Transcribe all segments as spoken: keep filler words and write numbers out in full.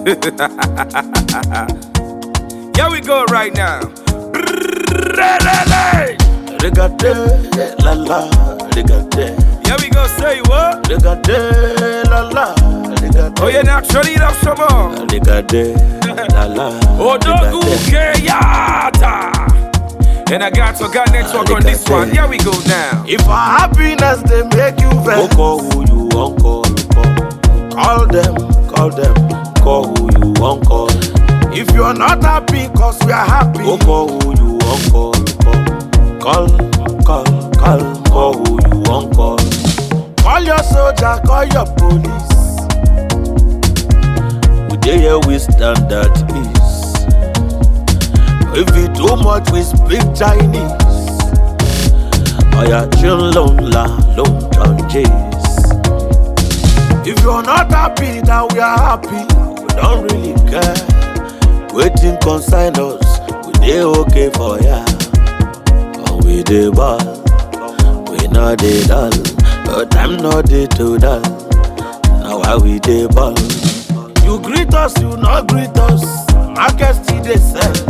Here we go right now. Regate, la la, regate. Here we go, say what? Regate, la la, regate. Oh, yeah, now turn it up some more. Regate, la la. Odogu Keyata. And I got to got network on this one. Here we go now. If our happiness they make you vex, call who you want call, call. Call them, call them, call who you want call. If you're not happy, cause we are happy, go call who you want call, call. Call, call, call, call who you want call. Call your soldier, call your police. We dey here we stand at ease. If we too much, we speak Chinese. Oh yeah, chill long la long John Jays. If you're not happy, then we are happy. We don't really care. Waiting consign us, we dey okay for ya. And we dey ball, we not dey dull. But I'm not dey too dull. Now why we dey ball? You greet us, you not greet us. Market still dey sell.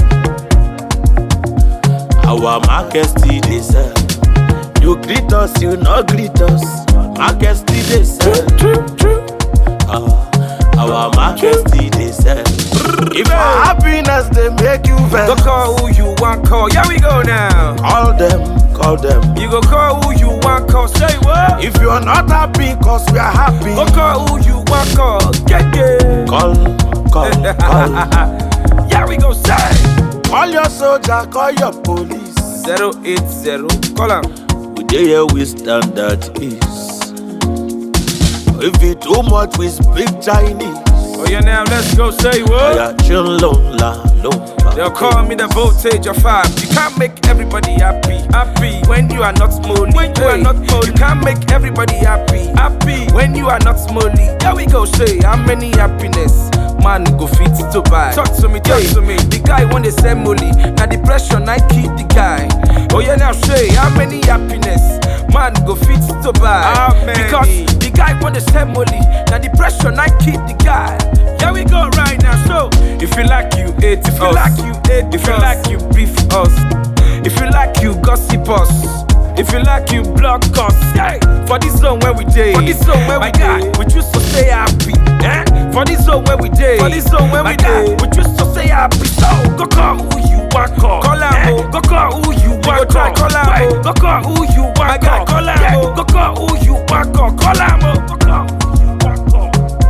Our market still dey sell. You greet us, you not greet us. Market still dey sell. Uh, our market still dey sell. If our happiness they make you vex, Go call who you want call. Here we go now. call them, call them. You go call who you want call. Say what? If you're not happy, cause we are happy, Go call who you want call. Get it. call, call, call. Here we go. Say Call your soldier, call your police. zero eight zero. Call him. We dey here we stand at ease. If we too much, we speak Chinese. Oh yeah, now let's go. Say Oh what? yeah, chill long la long. They'll call me the voltage of five. You can't make everybody happy. Happy when you are not smolly. When you are not smolly. You can't make everybody happy. Happy when you are not smolly. Here we go. Say how many happiness man go fit to buy. Talk to me, talk to me. The guy want to sell molly. Now depression I keep the guy. Oh yeah, now say how many happiness man go fit to buy. How many? Because the guy want to sell molly. Now depression I keep the guy. Here we go right now. So if you like you hate If us. you like you hate If you us. like you beef us. If you like you gossip us. If you like you block us. Yeah. For this zone where we day. For this zone where My we guy, dey. we choose to stay happy. Eh? For this zone where we day. For this zone where My we guy, dey. we choose to stay happy. So go call who you want call. Call am, Eh? oh. Go call who you want go try call. call am, Wait, oh. Go call who you want My guy, call. call am, Yeah. oh. Go call who you want call. Call am, oh. Go call who you want call.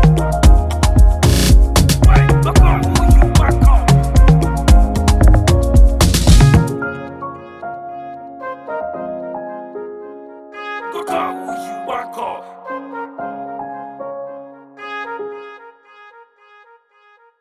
Wait, go call who you want call. Go call